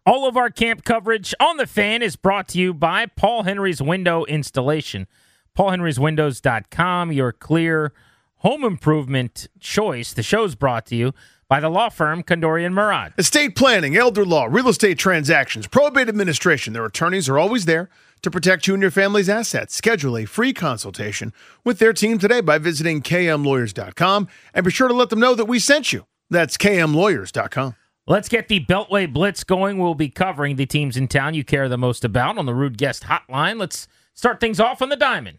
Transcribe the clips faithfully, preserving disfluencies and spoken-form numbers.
All of our camp coverage on The Fan is brought to you by Paul Henry's Window Installation. paul henrys windows dot com, your clear home improvement choice. The show's brought to you by the law firm Kondorian Murad. Estate planning, elder law, real estate transactions, probate administration. Their attorneys are always there to protect you and your family's assets. Schedule a free consultation with their team today by visiting k m lawyers dot com, and be sure to let them know that we sent you. That's k m lawyers dot com. Let's get the Beltway Blitz going. We'll be covering the teams in town you care the most about on the Rude Guest Hotline. Let's start things off on the diamond.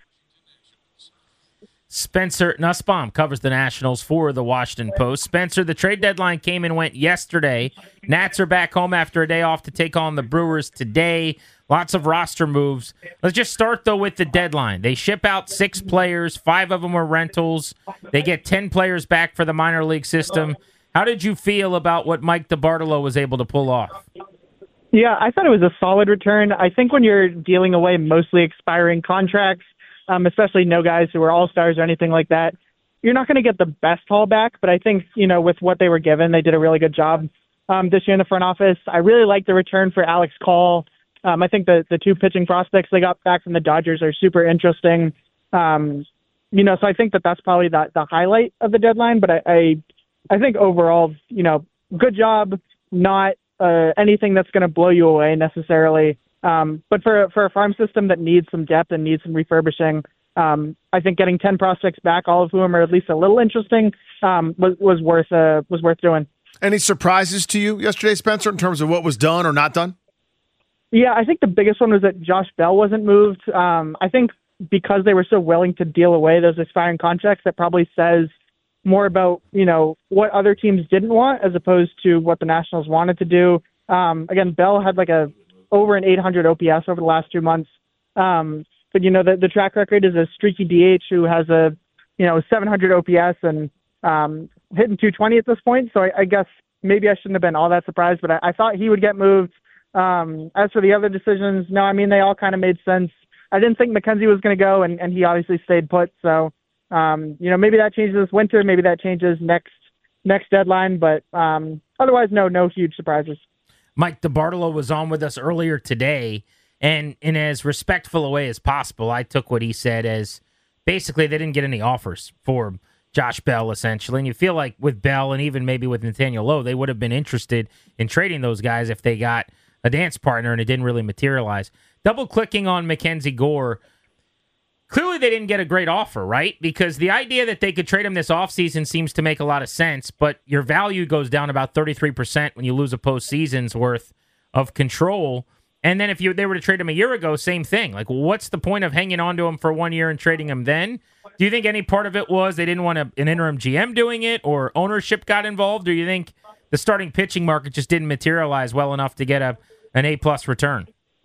Spencer Nussbaum covers the Nationals for the Washington Post. Spencer, the trade deadline came and went yesterday. Nats are back home after a day off to take on the Brewers today. Lots of roster moves. Let's just start, though, with the deadline. They ship out six players. Five of them were rentals. They get ten players back for the minor league system. How did you feel about what Mike DeBartolo was able to pull off? Yeah, I thought it was a solid return. I think when you're dealing away mostly expiring contracts, um, especially no guys who are all-stars or anything like that, you're not going to get the best haul back. But I think, you know, with what they were given, they did a really good job um, this year in the front office. I really like the return for Alex Call. Um, I think the, the two pitching prospects they got back from the Dodgers are super interesting. Um, you know, so I think that that's probably the, the highlight of the deadline. But I, I I think overall, you know, good job, not uh, anything that's going to blow you away necessarily. Um, but for for a farm system that needs some depth and needs some refurbishing, um, I think getting ten prospects back, all of whom are at least a little interesting, um, was was worth uh, was worth doing. Any surprises to you yesterday, Spencer, in terms of what was done or not done? Yeah, I think the biggest one was that Josh Bell wasn't moved. Um, I think because they were so willing to deal away those expiring contracts, that probably says more about, you know, what other teams didn't want as opposed to what the Nationals wanted to do. Um, again, Bell had like a over an eight hundred O P S over the last two months. Um, but, you know, the, the track record is a streaky D H who has a, you know, seven hundred O P S and um, hitting two twenty at this point. So I, I guess maybe I shouldn't have been all that surprised, but I, I thought he would get moved. Um, as for the other decisions, no, I mean, they all kind of made sense. I didn't think McKenzie was going to go, and, and he obviously stayed put. So, Um, you know, maybe that changes this winter. Maybe that changes next next deadline. But um, otherwise, no, no huge surprises. Mike DeBartolo was on with us earlier today, and in as respectful a way as possible, I took what he said as basically they didn't get any offers for Josh Bell, essentially. And you feel like with Bell and even maybe with Nathaniel Lowe, they would have been interested in trading those guys if they got a dance partner, and it didn't really materialize. Double-clicking on Mackenzie Gore, clearly they didn't get a great offer, right? Because the idea that they could trade him this offseason seems to make a lot of sense, but your value goes down about thirty-three percent when you lose a postseason's worth of control. And then if you they were to trade him a year ago, same thing. Like, what's the point of hanging on to him for one year and trading him then? Do you think any part of it was they didn't want a, an interim G M doing it, or ownership got involved, or you think the starting pitching market just didn't materialize well enough to get a an A-plus return?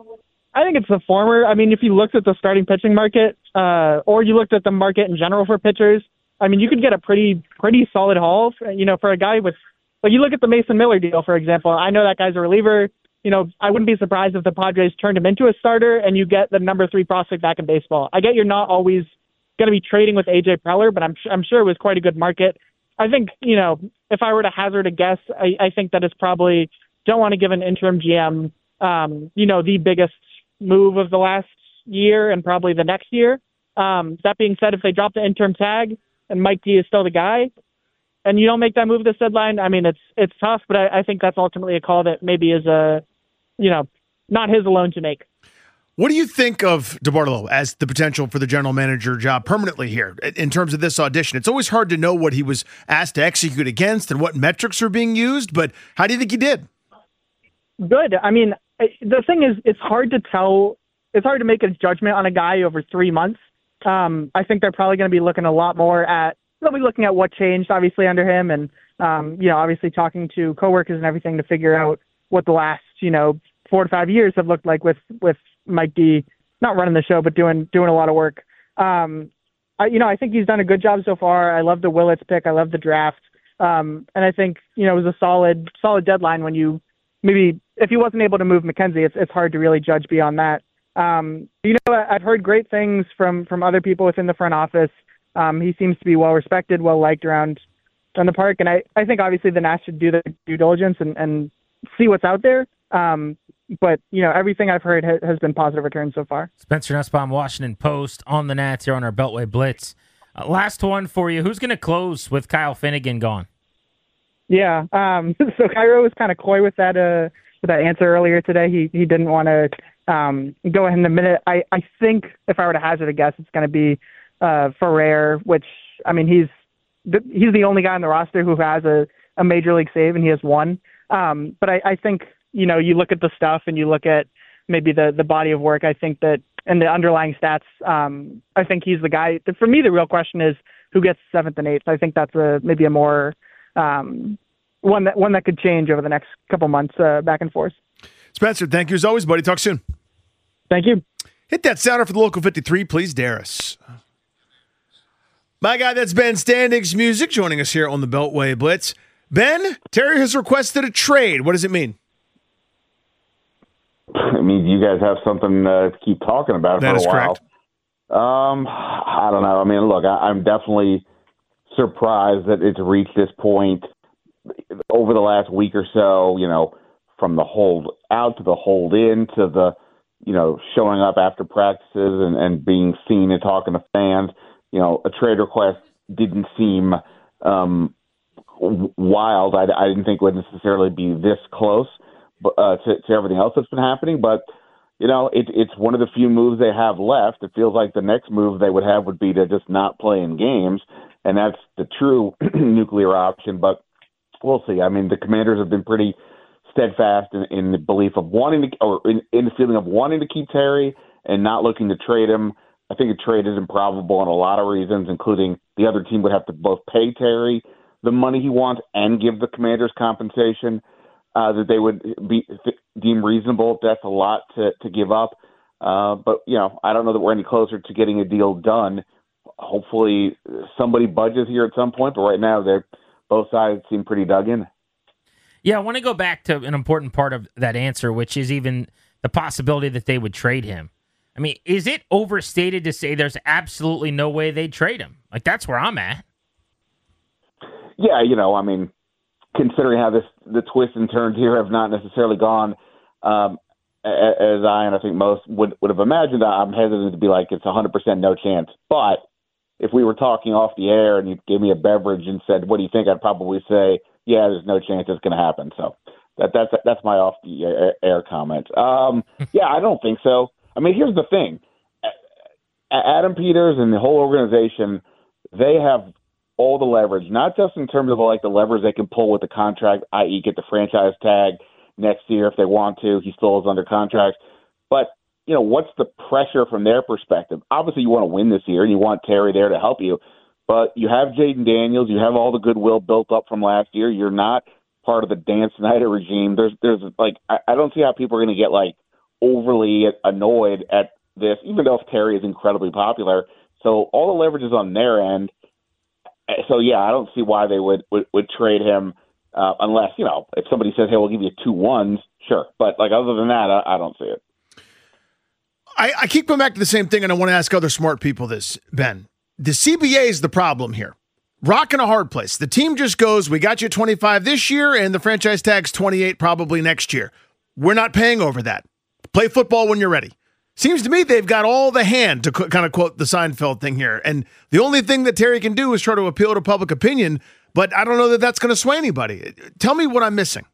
I think it's the former. I mean, if you looked at the starting pitching market, uh, or you looked at the market in general for pitchers, I mean, you could get a pretty, pretty solid haul, for, you know, for a guy with, like, you look at the Mason Miller deal, for example. I know that guy's a reliever. You know, I wouldn't be surprised if the Padres turned him into a starter and you get the number three prospect back in baseball. I get you're not always going to be trading with A J Preller, but I'm, I'm sure it was quite a good market. I think, you know, if I were to hazard a guess, I, I think that it's probably don't want to give an interim G M, um, you know, the biggest move of the last year and probably the next year. Um, that being said, if they drop the interim tag and Mike D is still the guy and you don't make that move this deadline, I mean, it's it's tough, but I, I think that's ultimately a call that maybe is, a, you know, not his alone to make. What do you think of DeBartolo as the potential for the general manager job permanently here in terms of this audition? It's always hard to know what he was asked to execute against and what metrics are being used, but how do you think he did? Good. I mean, the thing is, it's hard to tell. It's hard to make a judgment on a guy over three months. Um, I think they're probably going to be looking a lot more at, they'll be looking at what changed, obviously, under him. And, um, you know, obviously talking to coworkers and everything to figure out what the last, you know, four to five years have looked like with, with Mike D, not running the show, but doing, doing a lot of work. Um, I, you know, I think he's done a good job so far. I love the Willits pick. I love the draft. Um, and I think, you know, it was a solid, solid deadline when you, maybe if he wasn't able to move McKenzie, it's it's hard to really judge beyond that. Um, you know, I've heard great things from, from other people within the front office. Um, he seems to be well respected, well liked around around the park, and I, I think obviously the Nats should do their due diligence and, and see what's out there. Um, but, you know, everything I've heard ha- has been positive returns so far. Spencer Nussbaum, Washington Post, on the Nats here on our Beltway Blitz. Uh, last one for you. Who's going to close with Kyle Finnegan gone? Yeah. Um, so Cairo was kind of coy with that uh, with that answer earlier today. He he didn't want to um, go ahead in a minute. I, I think if I were to hazard a guess, it's going to be uh, Ferrer, which, I mean, he's the, he's the only guy on the roster who has a, a major league save, and he has one. Um, but I, I think, you know, you look at the stuff and you look at maybe the, the body of work, I think that, and the underlying stats, um, I think he's the guy. For me, the real question is who gets seventh and eighth. I think that's a maybe a more um, one that one that could change over the next couple months uh, back and forth. Spencer, thank you as always, buddy. Talk soon. Thank you. Hit that sounder for the local fifty-three, please, Darius. My guy, that's Ben Standings Music, joining us here on the Beltway Blitz. Ben, Terry has requested a trade. What does it mean? It means you guys have something uh, to keep talking about that for a is while. Correct. Um, I don't know. I mean, look, I, I'm definitely surprised that it's reached this point over the last week or so, you know, from the hold out to the hold in to the, you know, showing up after practices and, and being seen and talking to fans. You know, a trade request didn't seem um, wild. I, I didn't think it would necessarily be this close uh, to, to everything else that's been happening. But, you know, it, it's one of the few moves they have left. It feels like the next move they would have would be to just not play in games, and that's the true nuclear option. But we'll see. I mean, the Commanders have been pretty steadfast in, in the belief of wanting to, or in, in the feeling of wanting to keep Terry and not looking to trade him. I think a trade is improbable on a lot of reasons, including the other team would have to both pay Terry the money he wants and give the Commanders compensation uh, that they would be deem reasonable. That's a lot to, to give up. Uh, but, you know, I don't know that we're any closer to getting a deal done. Hopefully somebody budges here at some point, but right now they're both sides seem pretty dug in. Yeah, I want to go back to an important part of that answer, which is even the possibility that they would trade him. I mean, is it overstated to say there's absolutely no way they'd trade him? Like, that's where I'm at. Yeah, you know, I mean, considering how this the twists and turns here have not necessarily gone um, as I and I think most would, would have imagined, I'm hesitant to be like it's one hundred percent no chance. But if we were talking off the air and you gave me a beverage and said, what do you think? I'd probably say, yeah, there's no chance it's going to happen. So that, that's that's my off the air comment. Um, yeah, I don't think so. I mean, here's the thing. Adam Peters and the whole organization, they have all the leverage, not just in terms of like the levers they can pull with the contract, that is get the franchise tag next year if they want to. He still is under contract. But, you know, what's the pressure from their perspective? Obviously, you want to win this year and you want Terry there to help you. But you have Jaden Daniels. You have all the goodwill built up from last year. You're not part of the Dan Snyder regime. There's, there's like, I, I don't see how people are going to get like overly annoyed at this, even though Terry is incredibly popular. So all the leverage is on their end. So, yeah, I don't see why they would, would, would trade him uh, unless, you know, if somebody says, hey, we'll give you two ones, sure. But, like, other than that, I, I don't see it. I, I keep going back to the same thing, and I want to ask other smart people this, Ben. The C B A is the problem here. Rock in a hard place. The team just goes, we got you twenty-five this year, and the franchise tag's twenty-eight probably next year. We're not paying over that. Play football when you're ready. Seems to me they've got all the hand, to co- kind of quote the Seinfeld thing here. And the only thing that Terry can do is try to appeal to public opinion, but I don't know that that's going to sway anybody. Tell me what I'm missing.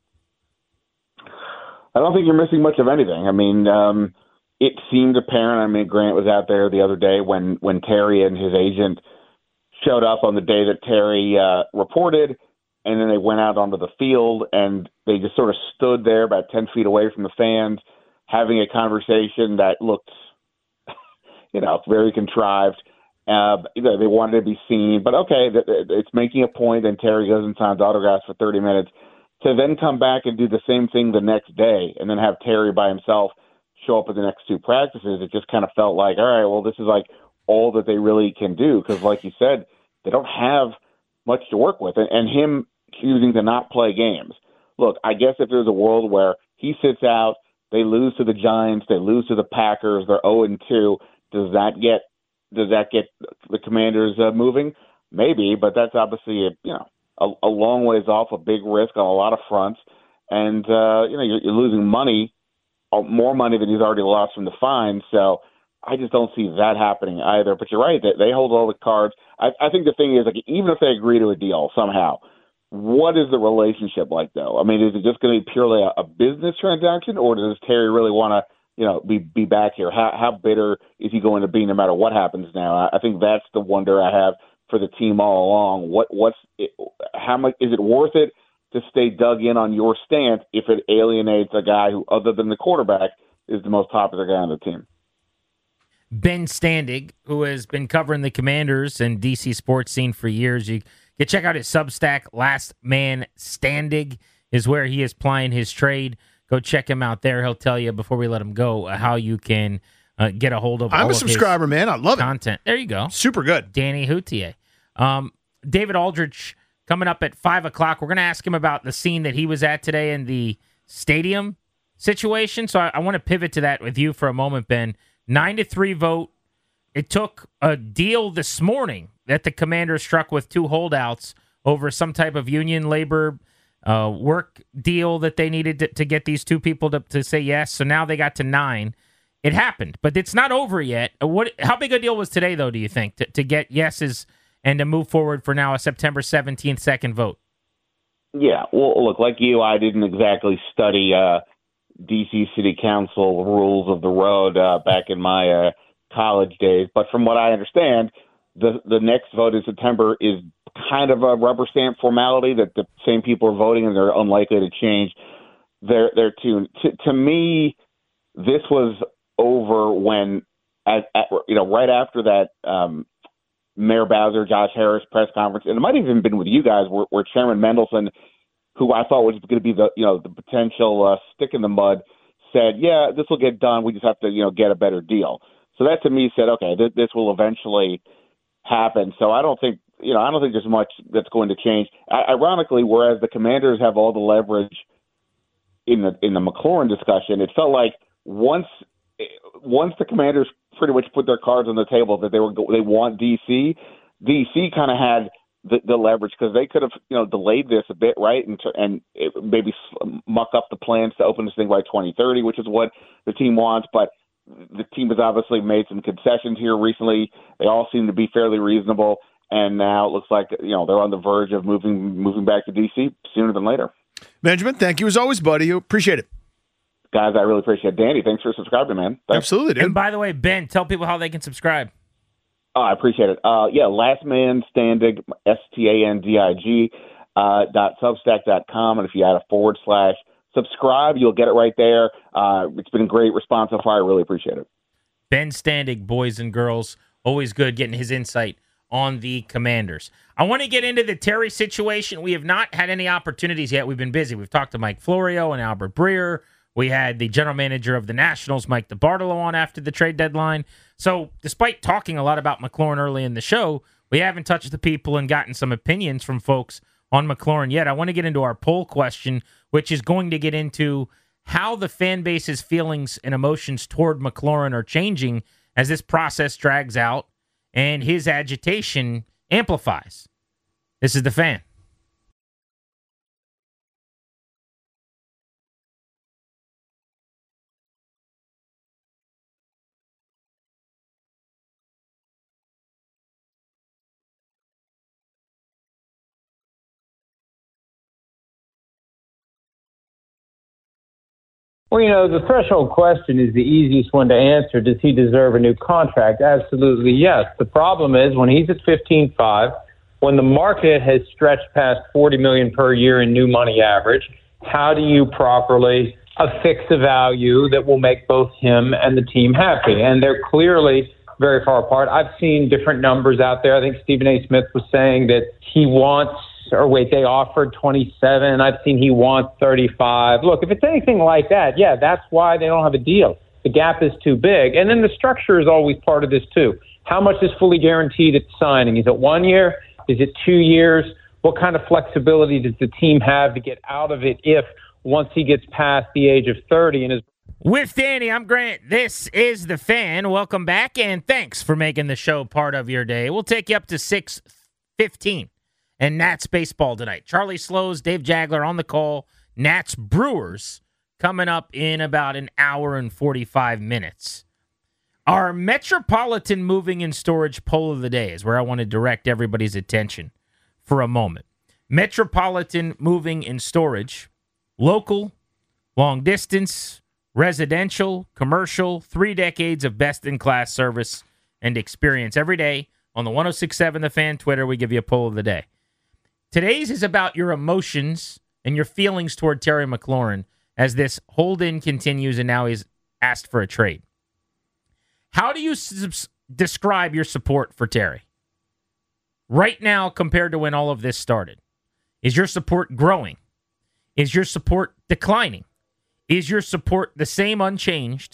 I don't think you're missing much of anything. I mean, um, it seemed apparent. I mean, Grant was out there the other day when, when Terry and his agent showed up on the day that Terry uh, reported, and then they went out onto the field, and they just sort of stood there about ten feet away from the fans, having a conversation that looked, you know, very contrived. Uh, you know, they wanted to be seen, but okay, it's making a point, and Terry goes and signs autographs for thirty minutes to then come back and do the same thing the next day and then have Terry by himself show up at the next two practices. It just kind of felt like, all right, well, this is like all that they really can do because, like you said, they don't have much to work with. And, and him choosing to not play games. Look, I guess if there's a world where he sits out, they lose to the Giants, they lose to the Packers, they're oh and two. Does that get does that get the Commanders uh, moving? Maybe, but that's obviously a, you know a, a long ways off, a big risk on a lot of fronts. and uh, you know you're, you're losing money, more money than he's already lost from the fine. So I just don't see that happening either. But you're right, they, they hold all the cards. I, I think the thing is, like, even if they agree to a deal somehow, what is the relationship like, though? I mean, is it just going to be purely a, a business transaction, or does Terry really want to, you know, be be back here? How how bitter is he going to be no matter what happens now? I, I think that's the wonder I have for the team all along. What what's it, how much is it worth it to stay dug in on your stance if it alienates a guy who, other than the quarterback, is the most popular guy on the team? Ben Standig, who has been covering the Commanders and D C sports scene for years. You can check out his Substack. Last Man Standig is where he is plying his trade. Go check him out there. He'll tell you before we let him go uh, how you can uh, get a hold of. I'm all a of subscriber, his man. I love content. it. There you go. Super good. Danny Houtier. Um, David Aldridge coming up at five o'clock. We're going to ask him about the scene that he was at today in the stadium situation. So I, I want to pivot to that with you for a moment, Ben. Nine to three vote. It took a deal this morning that the Commanders struck with two holdouts over some type of union labor uh, work deal that they needed to, to get these two people to, to say yes. So now they got to nine. It happened, but it's not over yet. What? How big a deal was today, though, do you think, to, to get yeses and to move forward for now a September seventeenth second vote? Yeah, well, look, like you, I didn't exactly study uh, D C City Council rules of the road uh, back in my uh, college days. But from what I understand, the the next vote in September is kind of a rubber stamp formality that the same people are voting and they're unlikely to change their their tune. To, to me, this was over when, at, at, you know, right after that um, Mayor Bowser, Josh Harris press conference, and it might have even been with you guys, where, where Chairman Mendelson, who I thought was going to be the you know the potential uh, stick in the mud, said, "Yeah, this will get done. We just have to you know get a better deal." So that to me said, okay, th- this will eventually happen. So I don't think, you know, I don't think there's much that's going to change. I- ironically, whereas the Commanders have all the leverage in the in the McLaurin discussion, it felt like once once the Commanders pretty much put their cards on the table that they were they want D C, D C kind of had the, the leverage because they could have you know delayed this a bit, right, and and it maybe muck up the plans to open this thing by twenty thirty, which is what the team wants, but the team has obviously made some concessions here recently. They all seem to be fairly reasonable, and now it looks like you know they're on the verge of moving moving back to D C sooner than later. Benjamin, thank you as always, buddy. Appreciate it. Guys, I really appreciate it. Danny, thanks for subscribing, man. Thanks. Absolutely, dude. And by the way, Ben, tell people how they can subscribe. Oh, I appreciate it. Uh, yeah, Last Man Standig, S T A N D I G, uh, dot substack dot com, and if you add a forward slash subscribe, you'll get it right there. Uh, it's been a great response so far. I really appreciate it. Ben Standig, boys and girls, always good getting his insight on the Commanders. I want to get into the Terry situation. We have not had any opportunities yet. We've been busy. We've talked to Mike Florio and Albert Breer. We had the general manager of the Nationals, Mike DeBartolo, on after the trade deadline. So despite talking a lot about McLaurin early in the show, we haven't touched the people and gotten some opinions from folks on McLaurin yet. I want to get into our poll question, which is going to get into how the fan base's feelings and emotions toward McLaurin are changing as this process drags out and his agitation amplifies. This is The Fan. Well, you know, the threshold question is the easiest one to answer. Does he deserve a new contract? Absolutely, yes. The problem is when he's at fifteen five, when the market has stretched past forty million dollars per year in new money average, how do you properly affix a value that will make both him and the team happy? And they're clearly very far apart. I've seen different numbers out there. I think Stephen A. Smith was saying that he wants or wait, they offered twenty-seven. I've seen he wants thirty-five. Look, if it's anything like that, yeah, that's why they don't have a deal. The gap is too big. And then the structure is always part of this, too. How much is fully guaranteed at signing? Is it one year? Is it two years? What kind of flexibility does the team have to get out of it if once he gets past the age of thirty and is With Danny, I'm Grant. This is The Fan. Welcome back, and thanks for making the show part of your day. We'll take you up to six fifteen. And Nats baseball tonight. Charlie Slows, Dave Jagler on the call. Nats Brewers coming up in about an hour and forty-five minutes. Our Metropolitan Moving and Storage poll of the day is where I want to direct everybody's attention for a moment. Metropolitan Moving and Storage, local, long distance, residential, commercial, three decades of best-in-class service and experience. Every day on the one oh six point seven The Fan Twitter, we give you a poll of the day. Today's is about your emotions and your feelings toward Terry McLaurin as this hold-in continues and now he's asked for a trade. How do you s- describe your support for Terry right now compared to when all of this started? Is your support growing? Is your support declining? Is your support the same, unchanged?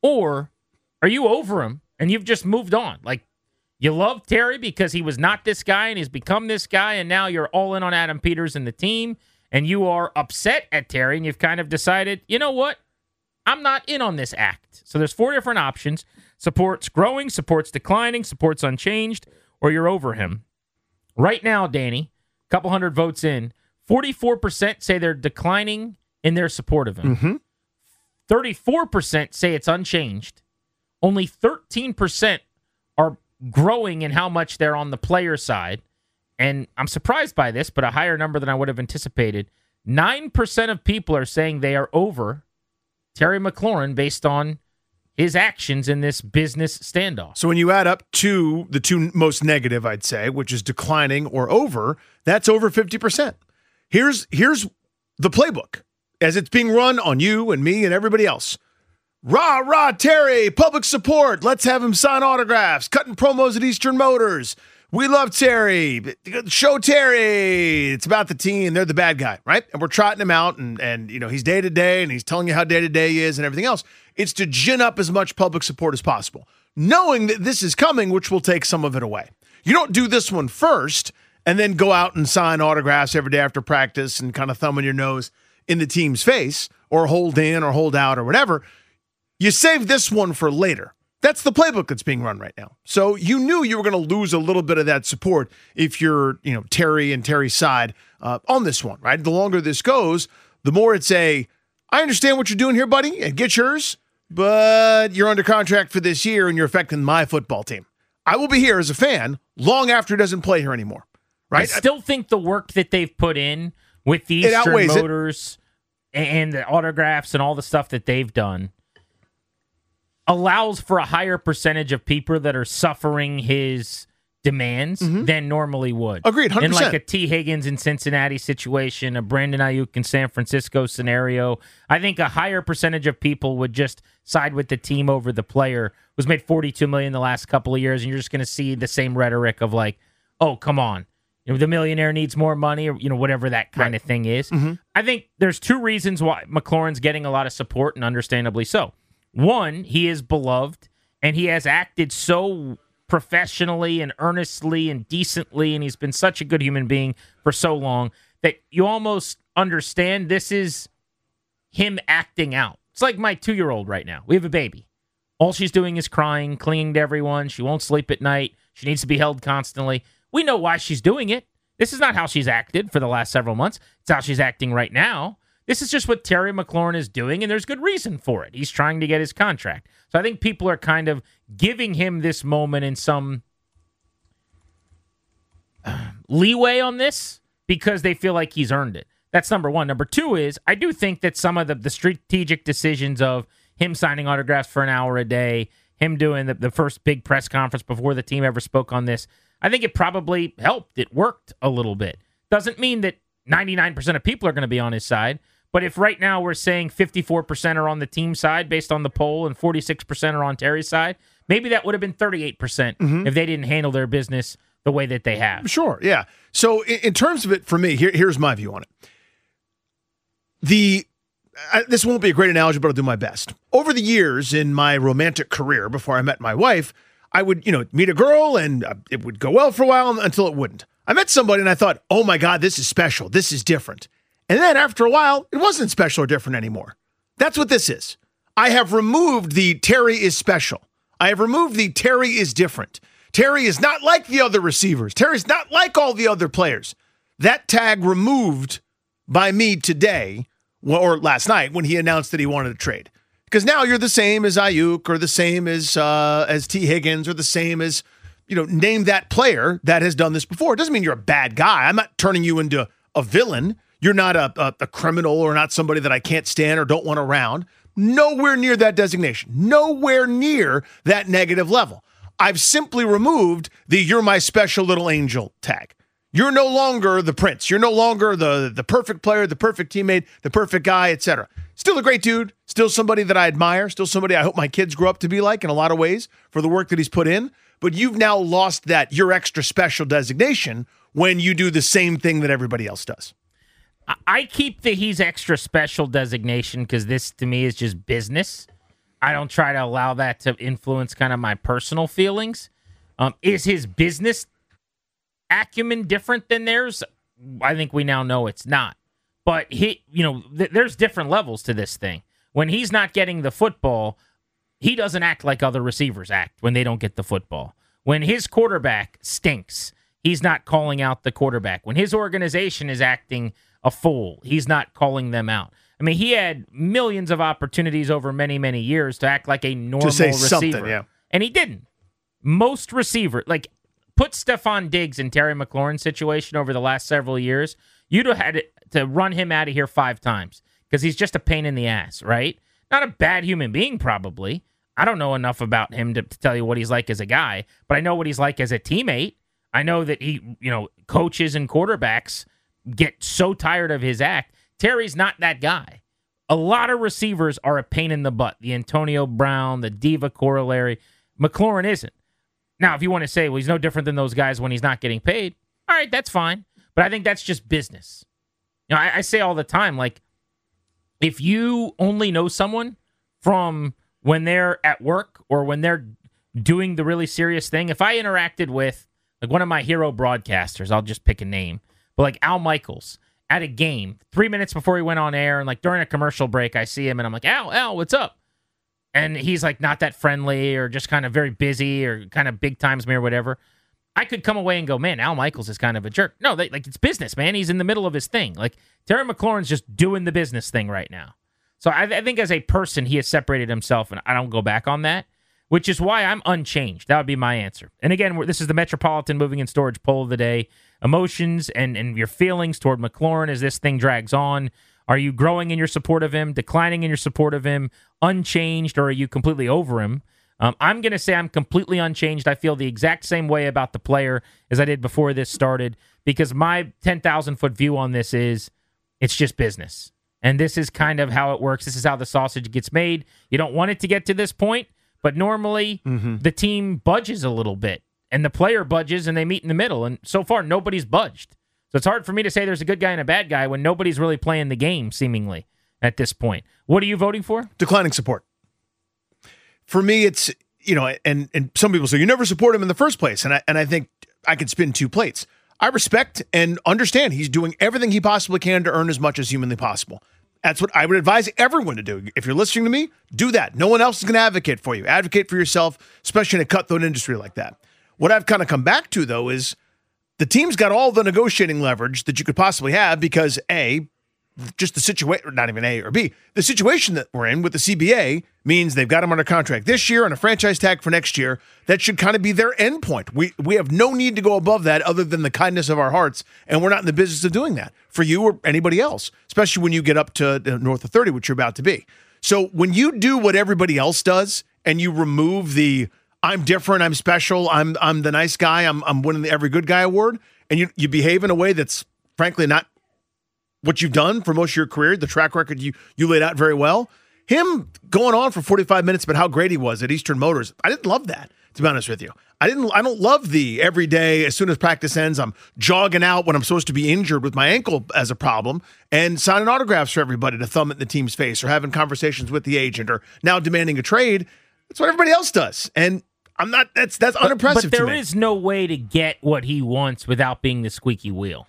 Or are you over him and you've just moved on? Like, you love Terry because he was not this guy and he's become this guy, and now you're all in on Adam Peters and the team, and you are upset at Terry, and you've kind of decided, you know what? I'm not in on this act. So there's four different options. Support's growing, support's declining, support's unchanged, or you're over him. Right now, Danny, a couple hundred votes in, forty-four percent say they're declining in their support of him. Mm-hmm. thirty-four percent say it's unchanged. Only thirteen percent are growing in how much they're on the player side. And I'm surprised by this, but a higher number than I would have anticipated. nine percent of people are saying they are over Terry McLaurin based on his actions in this business standoff. So when you add up to the two most negative, I'd say, which is declining or over, that's over fifty percent. Here's, here's the playbook as it's being run on you and me and everybody else. Rah, rah, Terry, public support. Let's have him sign autographs, cutting promos at Eastern Motors. We love Terry. Show Terry. It's about the team. They're the bad guy, right? And we're trotting him out, and, and you know, he's day-to-day, and he's telling you how day-to-day he is and everything else. It's to gin up as much public support as possible, knowing that this is coming, which will take some of it away. You don't do this one first and then go out and sign autographs every day after practice and kind of thumbing your nose in the team's face or hold in or hold out or whatever. You save this one for later. That's the playbook that's being run right now. So you knew you were going to lose a little bit of that support if you're, you know, Terry and Terry's side uh, on this one, right? The longer this goes, the more it's a, I understand what you're doing here, buddy, and get yours, but you're under contract for this year and you're affecting my football team. I will be here as a fan long after he doesn't play here anymore, right? I still think the work that they've put in with the Eastern Motors and the autographs and all the stuff that they've done allows for a higher percentage of people that are suffering his demands mm-hmm. than normally would. Agreed, one hundred percent. In like a T. Higgins in Cincinnati situation, a Brandon Ayuk in San Francisco scenario, I think a higher percentage of people would just side with the team over the player who's made forty-two million dollars the last couple of years, and you're just going to see the same rhetoric of like, oh, come on. You know, the millionaire needs more money, or you know, whatever that kind right. of thing is. Mm-hmm. I think there's two reasons why McLaurin's getting a lot of support, and understandably so. One, he is beloved, and he has acted so professionally and earnestly and decently, and he's been such a good human being for so long that you almost understand this is him acting out. It's like my two-year-old right now. We have a baby. All she's doing is crying, clinging to everyone. She won't sleep at night. She needs to be held constantly. We know why she's doing it. This is not how she's acted for the last several months. It's how she's acting right now. This is just what Terry McLaurin is doing, and there's good reason for it. He's trying to get his contract. So I think people are kind of giving him this moment in some leeway on this because they feel like he's earned it. That's number one. Number two is I do think that some of the, the strategic decisions of him signing autographs for an hour a day, him doing the, the first big press conference before the team ever spoke on this, I think it probably helped. It worked a little bit. Doesn't mean that ninety-nine percent of people are going to be on his side. But if right now we're saying fifty-four percent are on the team side based on the poll and forty-six percent are on Terry's side, maybe that would have been thirty-eight percent mm-hmm. if they didn't handle their business the way that they have. Sure, yeah. So in, in terms of it, for me, here, here's my view on it. The I, this won't be a great analogy, but I'll do my best. Over the years in my romantic career, before I met my wife, I would, you know, meet a girl and uh, it would go well for a while until it wouldn't. I met somebody and I thought, oh my God, this is special. This is different. And then after a while, it wasn't special or different anymore. That's what this is. I have removed the Terry is special. I have removed the Terry is different. Terry is not like the other receivers. Terry's not like all the other players. That tag removed by me today well, or last night when he announced that he wanted to trade. Because now you're the same as Ayuk or the same as uh, as T. Higgins or the same as, you know, name that player that has done this before. It doesn't mean you're a bad guy. I'm not turning you into a villain. You're not a, a, a criminal or not somebody that I can't stand or don't want around. Nowhere near that designation. Nowhere near that negative level. I've simply removed the "you're my special little angel" tag. You're no longer the prince. You're no longer the, the perfect player, the perfect teammate, the perfect guy, et cetera. Still a great dude. Still somebody that I admire. Still somebody I hope my kids grow up to be like in a lot of ways for the work that he's put in. But you've now lost that "you're extra special" designation when you do the same thing that everybody else does. I keep the "he's extra special" designation because this, to me, is just business. I don't try to allow that to influence kind of my personal feelings. Um, is his business acumen different than theirs? I think we now know it's not. But he, you know, th- there's different levels to this thing. When he's not getting the football, he doesn't act like other receivers act when they don't get the football. When his quarterback stinks, he's not calling out the quarterback. When his organization is acting a fool, he's not calling them out. I mean, he had millions of opportunities over many, many years to act like a normal to say receiver. Yeah. And he didn't. Most receiver, like, put Stephon Diggs in Terry McLaurin's situation over the last several years, you'd have had to run him out of here five times because he's just a pain in the ass, right? Not a bad human being, probably. I don't know enough about him to, to tell you what he's like as a guy, but I know what he's like as a teammate. I know that he, you know, coaches and quarterbacks get so tired of his act. Terry's not that guy. A lot of receivers are a pain in the butt. The Antonio Brown, the Diva Corollary. McLaurin isn't. Now, if you want to say, well, he's no different than those guys when he's not getting paid, all right, that's fine. But I think that's just business. You know, I, I say all the time, like, if you only know someone from when they're at work or when they're doing the really serious thing, if I interacted with, like, one of my hero broadcasters, I'll just pick a name, but like Al Michaels at a game, three minutes before he went on air, and like during a commercial break, I see him and I'm like, Al, Al, what's up? And he's like not that friendly or just kind of very busy or kind of big times me or whatever. I could come away and go, man, Al Michaels is kind of a jerk. No, they, like, it's business, man. He's in the middle of his thing. Like, Terry McLaurin's just doing the business thing right now. So I, I think as a person, he has separated himself, and I don't go back on that, which is why I'm unchanged. That would be my answer. And again, this is the Metropolitan Moving and Storage poll of the day. Emotions and, and your feelings toward McLaurin as this thing drags on. Are you growing in your support of him, declining in your support of him, unchanged, or are you completely over him? Um, I'm going to say I'm completely unchanged. I feel the exact same way about the player as I did before this started, because my ten thousand foot view on this is it's just business. And this is kind of how it works. This is how the sausage gets made. You don't want it to get to this point, but normally mm-hmm. the team budges a little bit, and the player budges, and they meet in the middle. And so far, nobody's budged. So it's hard for me to say there's a good guy and a bad guy when nobody's really playing the game, seemingly, at this point. What are you voting for? Declining support. For me, it's, you know, and and some people say you never support him in the first place. And I and I think I could spin two plates. I respect and understand he's doing everything he possibly can to earn as much as humanly possible. That's what I would advise everyone to do. If you're listening to me, do that. No one else is going to advocate for you. Advocate for yourself, especially in a cutthroat industry like that. What I've kind of come back to, though, is the team's got all the negotiating leverage that you could possibly have because, A, just the situation, not even A or B, the situation that we're in with the C B A means they've got him under contract this year and a franchise tag for next year. That should kind of be their end point. We we have no need to go above that other than the kindness of our hearts, and we're not in the business of doing that for you or anybody else, especially when you get up to north of thirty, which you're about to be. So when you do what everybody else does and you remove the I'm different, I'm special, I'm I'm the nice guy, I'm I'm winning the every good guy award, and you you behave in a way that's frankly not what you've done for most of your career, the track record you you laid out very well. Him going on for forty-five minutes about how great he was at Eastern Motors, I didn't love that, to be honest with you. I didn't. I don't love the every day, as soon as practice ends, I'm jogging out when I'm supposed to be injured with my ankle as a problem and signing autographs for everybody to thumb it in the team's face or having conversations with the agent or now demanding a trade. That's what everybody else does. And I'm not, that's that's but, unimpressive but to me. But there is no way to get what he wants without being the squeaky wheel.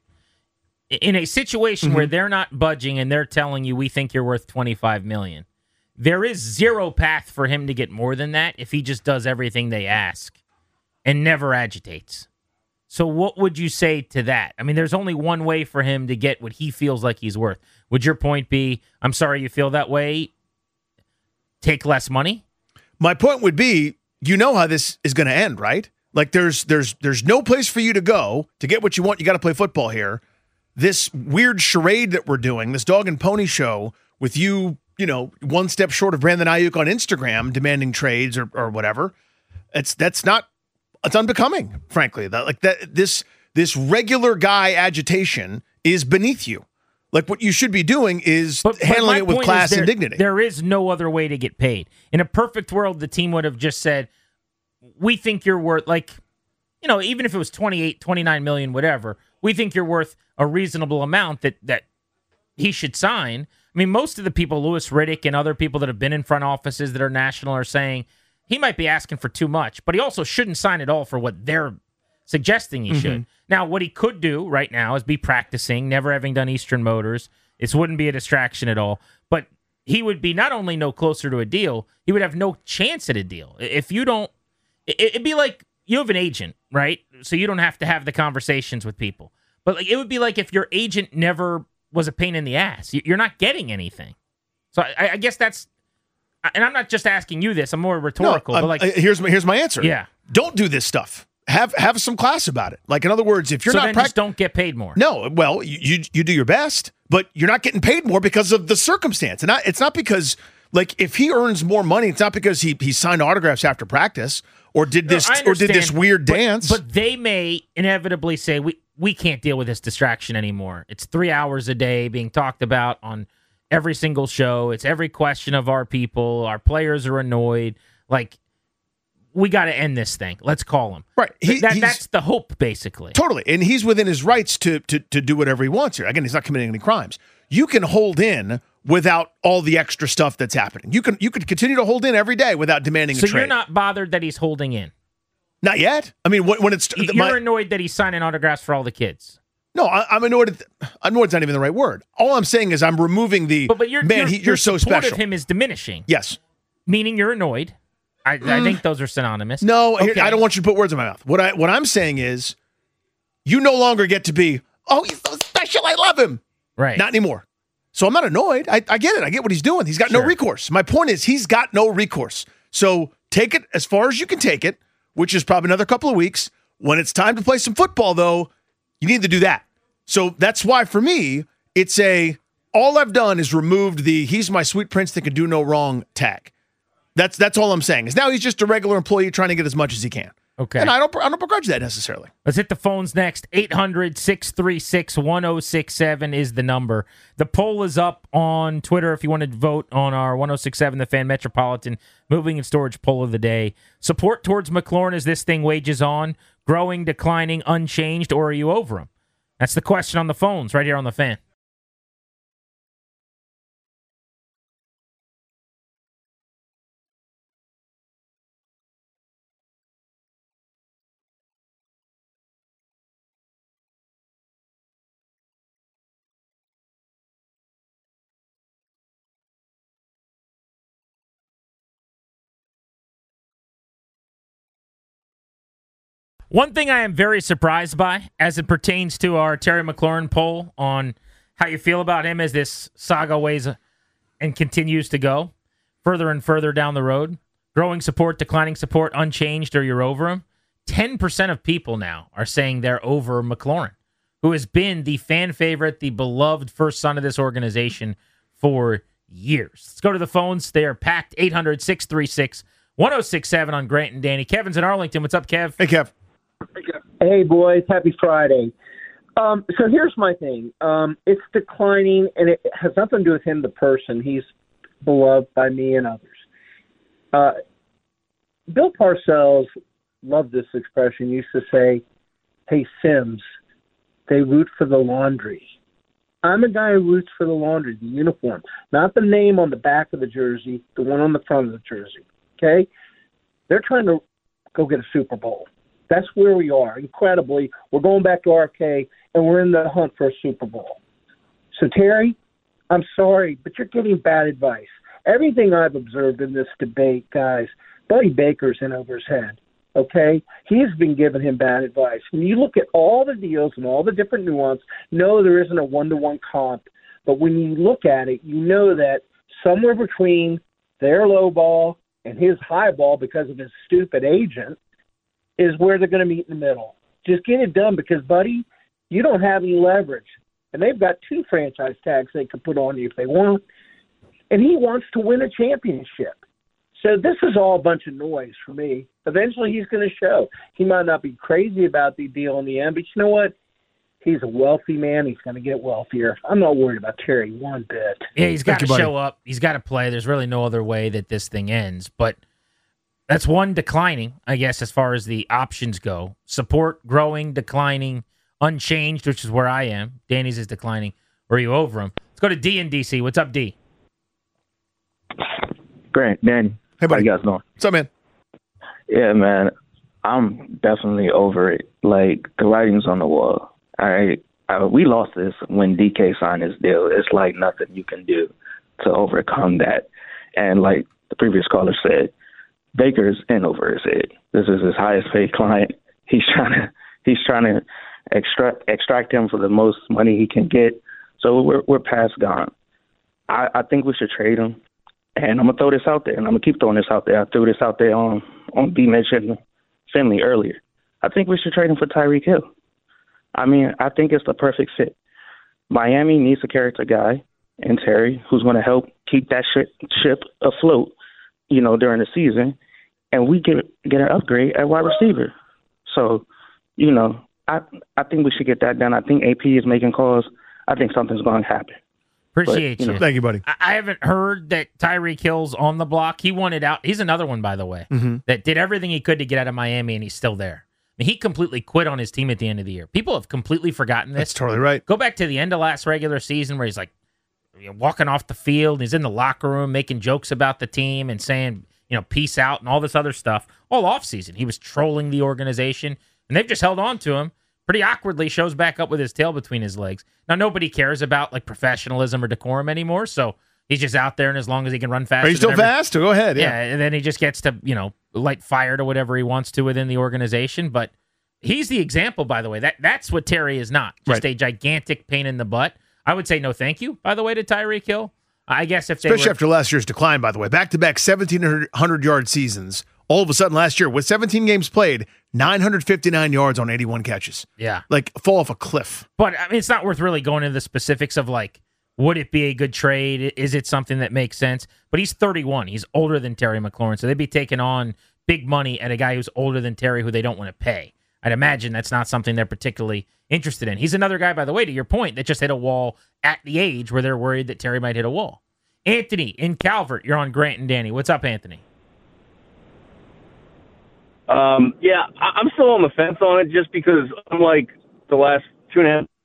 In a situation mm-hmm. where they're not budging and they're telling you, we think you're worth twenty-five million dollars, there is zero path for him to get more than that if he just does everything they ask and never agitates. So what would you say to that? I mean, there's only one way for him to get what he feels like he's worth. Would your point be, I'm sorry you feel that way, take less money? My point would be, you know how this is going to end, right? Like there's there's there's no place for you to go to get what you want. You got to play football here. This weird charade that we're doing, this dog and pony show with you, you know, one step short of Brandon Ayuk on Instagram demanding trades or, or whatever. It's that's not it's unbecoming, frankly. That like that this this regular guy agitation is beneath you. Like what you should be doing is but, handling but it with class there, and dignity. There is no other way to get paid. In a perfect world, the team would have just said, we think you're worth, like, you know, even if it was twenty-eight, twenty-nine million, whatever, we think you're worth a reasonable amount that, that he should sign. I mean, most of the people, Louis Riddick and other people that have been in front offices that are national, are saying he might be asking for too much, but he also shouldn't sign it all for what they're suggesting he mm-hmm. should. Now, what he could do right now is be practicing, never having done Eastern Motors. This wouldn't be a distraction at all, but he would be not only no closer to a deal, he would have no chance at a deal. If you don't, it'd be like you have an agent, right? So you don't have to have the conversations with people. But like, it would be like if your agent never was a pain in the ass. You're not getting anything. So I, I guess that's, and I'm not just asking you this. I'm more rhetorical. No, but like, here's my here's my answer. Yeah, don't do this stuff. Have have some class about it. Like in other words, if you're so not then pract- just don't get paid more. No, well, you, you you do your best, but you're not getting paid more because of the circumstance. And not, it's not because like if he earns more money, it's not because he he signed autographs after practice or did this no, or did this weird but, dance. But they may inevitably say we we can't deal with this distraction anymore. It's three hours a day being talked about on every single show. It's every question of our people. Our players are annoyed. Like, we got to end this thing. Let's call him. Right. He, that, that's the hope, basically. Totally. And he's within his rights to, to to do whatever he wants here. Again, he's not committing any crimes. You can hold in without all the extra stuff that's happening. You can you could continue to hold in every day without demanding so a trade. So you're not bothered that he's holding in? Not yet. I mean, when, when it's... You're my, annoyed that he's signing autographs for all the kids. No, I, I'm annoyed. At, annoyed's not even the right word. All I'm saying is I'm removing the... But, but you're, man, you're, he, you're your so support special. of him is diminishing. Yes. Meaning you're annoyed. I, mm. I think those are synonymous. No, okay. here, I don't want you to put words in my mouth. What I what I'm saying is, you no longer get to be, oh, he's so special, I love him. Right. Not anymore. So I'm not annoyed. I, I get it. I get what he's doing. He's got sure. no recourse. My point is, he's got no recourse. So take it as far as you can take it, which is probably another couple of weeks. When it's time to play some football, though, you need to do that. So that's why, for me, it's a, all I've done is removed the he's my sweet prince that can do no wrong tag. That's that's all I'm saying. Is now he's just a regular employee trying to get as much as he can. Okay. And I don't I don't begrudge that necessarily. Let's hit the phones next. eight hundred, six three six, one oh six seven is the number. The poll is up on Twitter if you want to vote on our one oh six seven The Fan Metropolitan Moving and Storage poll of the day. Support towards McLaurin as this thing wages on, growing, declining, unchanged, or are you over him? That's the question on the phones right here on The Fan. One thing I am very surprised by as it pertains to our Terry McLaurin poll on how you feel about him as this saga weighs and continues to go further and further down the road. Growing support, declining support, unchanged, or you're over him. ten percent of people now are saying they're over McLaurin, who has been the fan favorite, the beloved first son of this organization for years. Let's go to the phones. They are packed. eight hundred, six three six, one oh six seven on Grant and Danny. Kevin's in Arlington. What's up, Kev? Hey, Kev. Hey, boys. Happy Friday. Um, so here's my thing. Um, it's declining, and it has nothing to do with him, the person. He's beloved by me and others. Uh, Bill Parcells loved this expression. He used to say, hey, Sims, they root for the laundry. I'm a guy who roots for the laundry, the uniform, not the name on the back of the jersey, the one on the front of the jersey. Okay? They're trying to go get a Super Bowl. That's where we are. Incredibly, we're going back to R F K, and we're in the hunt for a Super Bowl. So, Terry, I'm sorry, but you're getting bad advice. Everything I've observed in this debate, guys, Buddy Baker's in over his head. Okay? He's been giving him bad advice. When you look at all the deals and all the different nuance, no, there isn't a one-to-one comp. But when you look at it, you know that somewhere between their low ball and his high ball, because of his stupid agent, is where they're going to meet in the middle. Just get it done because, buddy, you don't have any leverage. And they've got two franchise tags they could put on you if they want. And he wants to win a championship. So this is all a bunch of noise for me. Eventually he's going to show. He might not be crazy about the deal in the end, but you know what? He's a wealthy man. He's going to get wealthier. I'm not worried about Terry one bit. Yeah, he's got to you, show up. He's got to play. There's really no other way that this thing ends. But that's one declining, I guess, as far as the options go. Support, growing, declining, unchanged, which is where I am. Danny's is declining. Or are you over him? Let's go to D in D C. What's up, D? Grant, Danny. Hey, buddy. How you guys doing? What's up, man? Yeah, man. I'm definitely over it. Like, the writing's on the wall. I, I we lost this when D K signed his deal. It's like nothing you can do to overcome that. And like the previous caller said, Baker's in over his head. This is his highest paid client. He's trying to he's trying to extract extract him for the most money he can get. So we're we're past gone. I, I think we should trade him. And I'm gonna throw this out there, and I'm gonna keep throwing this out there. I threw this out there on on B mentioned Finley earlier. I think we should trade him for Tyreek Hill. I mean, I think it's the perfect fit. Miami needs a character guy in Terry who's going to help keep that ship, ship afloat, you know, during the season, and we get get an upgrade at wide receiver. So, you know, I I think we should get that done. I think A P is making calls. I think something's going to happen. Appreciate But, you you. know, Thank you, buddy. I I haven't heard that Tyreek Hill's on the block. He wanted out. He's another one, by the way, Mm-hmm. that did everything he could to get out of Miami, and he's still there. I mean, he completely quit on his team at the end of the year. People have completely forgotten this. That's totally right. Go back to the end of last regular season where he's like you know, walking off the field. And he's in the locker room making jokes about the team and saying, you know, peace out and all this other stuff. All offseason, he was trolling the organization, and they've just held on to him. Pretty awkwardly shows back up with his tail between his legs. Now, nobody cares about like professionalism or decorum anymore, so he's just out there, and as long as he can run fast. Are you still fast? Go ahead. Yeah. Yeah. and then he just gets to, you know, light fire to whatever he wants to within the organization. But he's the example, by the way. That That's what Terry is not. Just Right. a gigantic pain in the butt. I would say no thank you, by the way, to Tyreek Hill. I guess if they Especially were, after last year's decline, by the way. Back-to-back seventeen hundred yard seasons. All of a sudden last year, with seventeen games played, nine hundred fifty-nine yards on eighty-one catches. yeah. Like, fall off a cliff. But I mean, it's not worth really going into the specifics of like, would it be a good trade? Is it something that makes sense? But he's thirty-one. He's older than Terry McLaurin. So they'd be taking on big money at a guy who's older than Terry who they don't want to pay. I'd imagine that's not something they're particularly interested in. He's another guy, by the way, to your point, that just hit a wall at the age where they're worried that Terry might hit a wall. Anthony in Calvert, you're on Grant and Danny. What's up, Anthony? Um, yeah, I- I'm still on the fence on it just because unlike the last two and a half,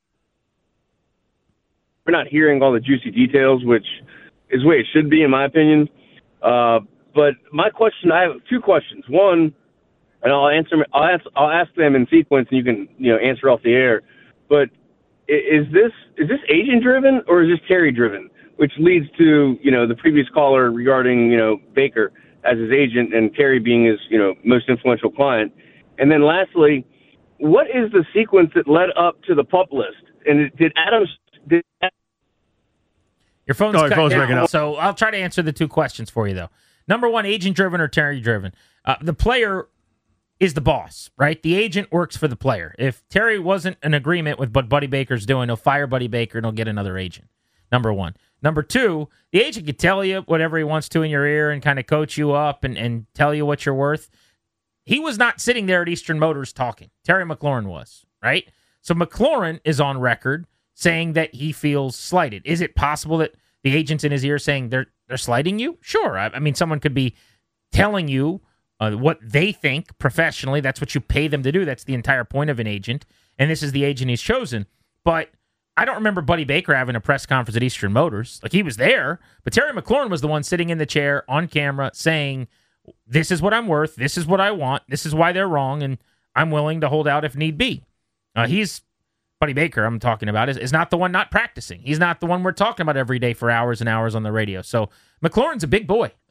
we're not hearing all the juicy details, which is the way it should be, in my opinion. Uh, but my question, I have two questions. One, and I'll answer, I'll ask, I'll ask them in sequence, and you can, you know, answer off the air. But i- is this is this agent driven or is this Terry driven? Which leads to, you know, the previous caller regarding, you know, Baker as his agent and Terry being his, you know, most influential client. And then lastly, what is the sequence that led up to the pup list? And did Adams did Your phone's Oh, your cut phone's down, breaking up. so I'll try to answer the two questions for you, though. Number one, agent-driven or Terry-driven? Uh, the player is the boss, right? The agent works for the player. If Terry wasn't in agreement with what Buddy Baker's doing, he'll fire Buddy Baker and he'll get another agent. Number one. Number two, the agent can tell you whatever he wants to in your ear and kind of coach you up and, and tell you what you're worth. He was not sitting there at Eastern Motors talking. Terry McLaurin was, right? So McLaurin is on record saying that he feels slighted. Is it possible that the agent's in his ear saying they're they're slighting you? Sure. I, I mean, someone could be telling you uh, what they think professionally. That's what you pay them to do. That's the entire point of an agent. And this is the agent he's chosen. But I don't remember Buddy Baker having a press conference at Eastern Motors. Like, he was there, but Terry McLaurin was the one sitting in the chair on camera saying, this is what I'm worth, this is what I want, this is why they're wrong, and I'm willing to hold out if need be. Uh, he's, Buddy Baker I'm talking about, is, is not the one not practicing. He's not the one we're talking about every day for hours and hours on the radio. So McLaurin's a big boy. Like,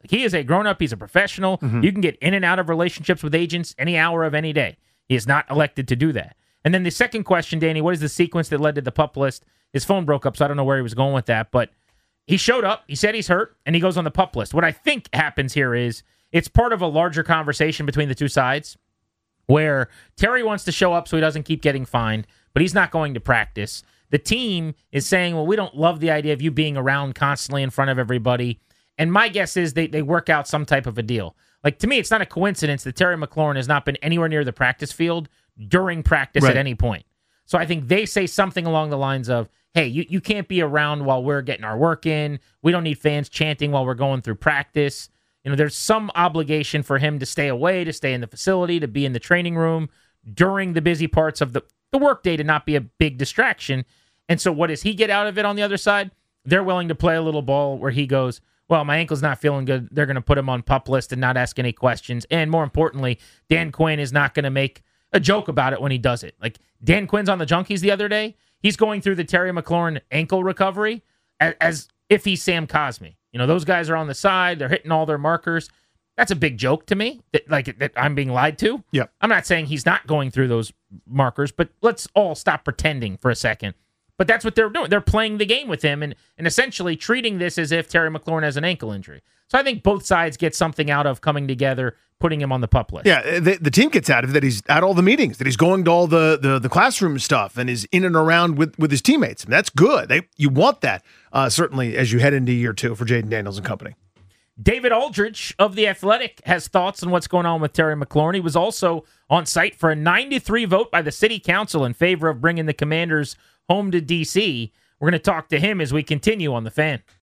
he is a grown-up. He's a professional. Mm-hmm. You can get in and out of relationships with agents any hour of any day. He is not elected to do that. And then the second question, Danny, what is the sequence that led to the PUP list? His phone broke up, so I don't know where he was going with that. But he showed up. He said he's hurt, and he goes on the PUP list. What I think happens here is it's part of a larger conversation between the two sides where Terry wants to show up so he doesn't keep getting fined, but he's not going to practice. The team is saying, well, we don't love the idea of you being around constantly in front of everybody. And my guess is they, they work out some type of a deal. Like, to me, it's not a coincidence that Terry McLaurin has not been anywhere near the practice field during practice right. at any point. So I think they say something along the lines of, hey, you, you can't be around while we're getting our work in. We don't need fans chanting while we're going through practice. You know, there's some obligation for him to stay away, to stay in the facility, to be in the training room during the busy parts of the, the workday, to not be a big distraction. And so what does he get out of it on the other side? They're willing to play a little ball where he goes, well, my ankle's not feeling good. They're going to put him on PUP list and not ask any questions. And more importantly, Dan Quinn is not going to make a joke about it when he does it. Like, Dan Quinn's on the Junkies the other day. He's going through the Terry McLaurin ankle recovery as, as if he's Sam Cosmi. You know, those guys are on the side. They're hitting all their markers. That's a big joke to me, that like that I'm being lied to. Yep. I'm not saying he's not going through those markers, but let's all stop pretending for a second. But that's what they're doing. They're playing the game with him and, and essentially treating this as if Terry McLaurin has an ankle injury. So I think both sides get something out of coming together, putting him on the PUP list. Yeah, the, the team gets out of it that he's at all the meetings, that he's going to all the, the, the classroom stuff and is in and around with, with his teammates. And that's good. They, you want that, uh, certainly, as you head into year two for Jaden Daniels and company. David Aldridge of The Athletic has thoughts on what's going on with Terry McLaurin. He was also on site for a nine to three vote by the city council in favor of bringing the Commanders home to D C. We're going to talk to him as we continue on The Fan.